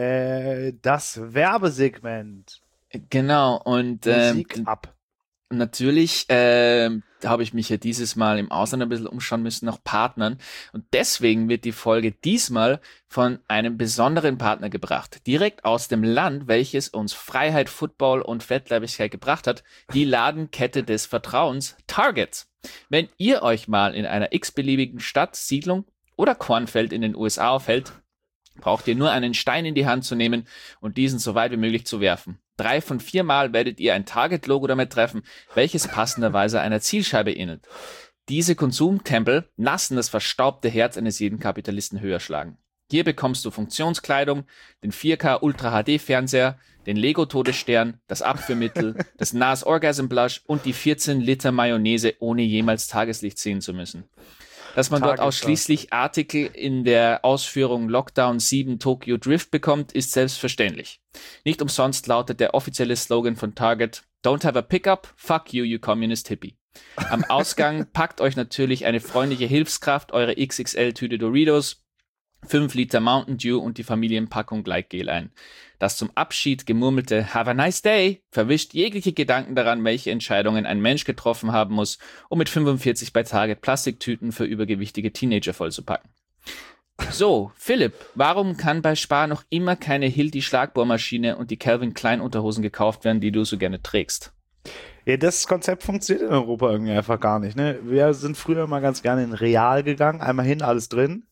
das Werbesegment. Genau. Und Musik ab. natürlich habe ich mich ja dieses Mal im Ausland ein bisschen umschauen müssen nach Partnern. Und deswegen wird die Folge diesmal von einem besonderen Partner gebracht. Direkt aus dem Land, welches uns Freiheit, Football und Fettleibigkeit gebracht hat. Die Ladenkette des Vertrauens, Target. Wenn ihr euch mal in einer x-beliebigen Stadt, Siedlung oder Kornfeld in den USA aufhält, braucht ihr nur einen Stein in die Hand zu nehmen und diesen so weit wie möglich zu werfen. 3 von 4 Mal werdet ihr ein Target-Logo damit treffen, welches passenderweise einer Zielscheibe ähnelt. Diese Konsumtempel lassen das verstaubte Herz eines jeden Kapitalisten höher schlagen. Hier bekommst du Funktionskleidung, den 4K Ultra HD Fernseher, den Lego Todesstern, das Abführmittel, das NAS Orgasm Blush und die 14 Liter Mayonnaise, ohne jemals Tageslicht sehen zu müssen. Dass man dort ausschließlich Artikel in der Ausführung Lockdown 7 Tokyo Drift bekommt, ist selbstverständlich. Nicht umsonst lautet der offizielle Slogan von Target: Don't have a pickup, fuck you, you communist hippie. Am Ausgang packt euch natürlich eine freundliche Hilfskraft eure XXL-Tüte Doritos, 5 Liter Mountain Dew und die Familienpackung Gleitgel ein. Das zum Abschied gemurmelte Have a nice day verwischt jegliche Gedanken daran, welche Entscheidungen ein Mensch getroffen haben muss, um mit 45 bei Target Plastiktüten für übergewichtige Teenager vollzupacken. So, Philipp, warum kann bei Spar noch immer keine Hilti Schlagbohrmaschine und die Calvin Klein Unterhosen gekauft werden, die du so gerne trägst? Ja, das Konzept funktioniert in Europa irgendwie einfach gar nicht. Ne? Wir sind früher mal ganz gerne in Real gegangen, einmal hin, alles drin.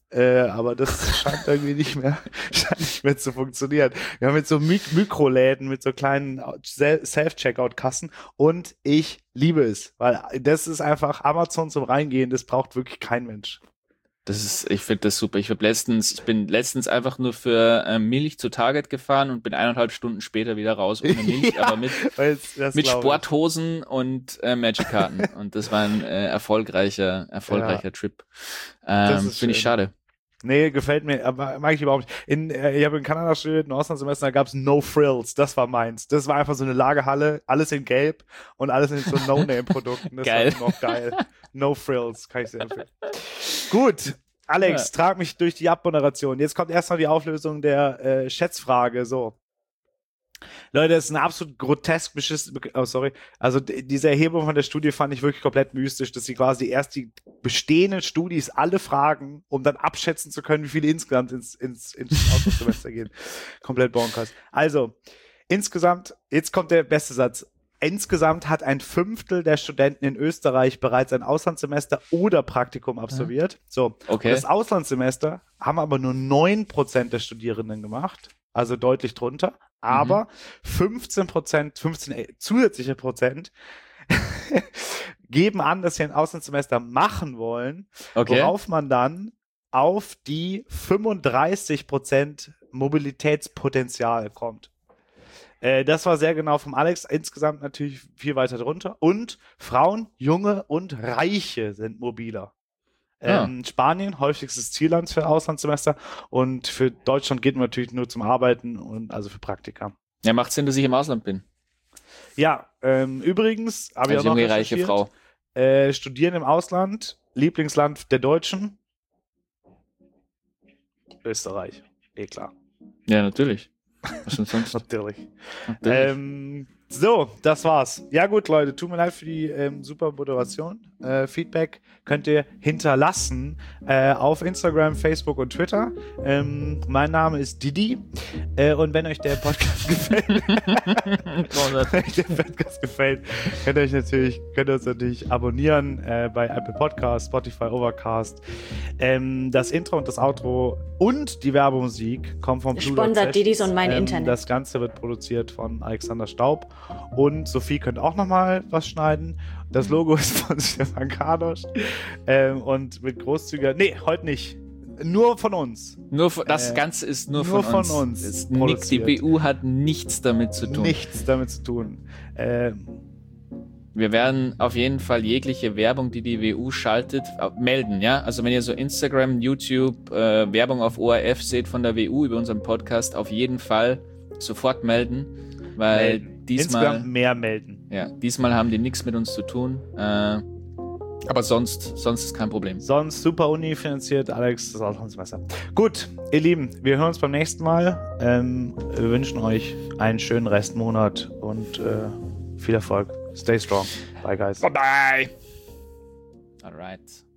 Aber das scheint irgendwie nicht mehr zu funktionieren. Wir haben jetzt so Mikroläden mit so kleinen Self-Checkout-Kassen und ich liebe es, weil das ist einfach Amazon zum Reingehen, das braucht wirklich kein Mensch. Ich finde das super. Ich bin letztens einfach nur für Milch zu Target gefahren und bin 1,5 Stunden später wieder raus ohne Milch, ja, aber mit Sporthosen und Magic-Karten. Und das war ein erfolgreicher Trip. Finde ich schade. Nee, gefällt mir, aber mag ich überhaupt nicht. Ich habe in Kanada studiert, im Auslandssemester, da gab es No Frills, das war meins. Das war einfach so eine Lagerhalle, alles in Gelb und alles in so No-Name-Produkten. Das geil. war noch geil. No Frills, kann ich sehr empfehlen. Gut, Alex, trag mich durch die Abmoderation. Jetzt kommt erstmal die Auflösung der Schätzfrage. So. Leute, das ist eine absolut grotesk beschissen. Oh, sorry. Also diese Erhebung von der Studie fand ich wirklich komplett mystisch, dass sie quasi erst die bestehenden Studis alle fragen, um dann abschätzen zu können, wie viele insgesamt ins Auslandssemester gehen. Komplett bonkers. Also, insgesamt, jetzt kommt der beste Satz. Insgesamt hat 1/5 der Studenten in Österreich bereits ein Auslandssemester oder Praktikum absolviert. So, okay. Das Auslandssemester haben aber nur 9% der Studierenden gemacht, also deutlich drunter. Aber 15 zusätzliche Prozent geben an, dass sie ein Auslandssemester machen wollen, worauf man dann auf die 35% Mobilitätspotenzial kommt. Das war sehr genau vom Alex, insgesamt natürlich viel weiter drunter. Und Frauen, Junge und Reiche sind mobiler. Spanien, häufigstes Zielland für Auslandssemester, und für Deutschland geht man natürlich nur zum Arbeiten und also für Praktika. Ja, macht Sinn, dass ich im Ausland bin. Ja, übrigens habe ich auch noch junge, reiche Frau. Studieren im Ausland, Lieblingsland der Deutschen? Österreich, klar. Ja, natürlich. Was denn sonst? Natürlich. So, das war's. Ja gut, Leute, tut mir leid für die super Moderation. Feedback könnt ihr hinterlassen auf Instagram, Facebook und Twitter. Mein Name ist Didi. Und wenn euch der Podcast gefällt, könnt ihr uns natürlich abonnieren bei Apple Podcasts, Spotify, Overcast. Das Intro und das Outro und die Werbemusik kommen vom Blue Dot Sponsert Didis und mein Internet. Das Ganze wird produziert von Alexander Staub. Und Sophie könnte auch nochmal was schneiden. Das Logo ist von Stefan Kardosch. Und mit großzügiger... Nee, heute nicht. Nur von uns. Das Ganze ist nur von uns. Die BU hat nichts damit zu tun. Nichts damit zu tun. Wir werden auf jeden Fall jegliche Werbung, die WU schaltet, melden, ja? Also wenn ihr so Instagram, YouTube, Werbung auf ORF seht von der WU über unseren Podcast, auf jeden Fall sofort melden, weil diesmal... Insgesamt mehr melden. Ja, diesmal haben die nichts mit uns zu tun, aber sonst ist kein Problem. Sonst super Uni finanziert, Alex, das Auslandssemester. Gut, ihr Lieben, wir hören uns beim nächsten Mal. Wir wünschen euch einen schönen Restmonat und viel Erfolg. Stay strong. Bye, guys. Bye-bye. All right.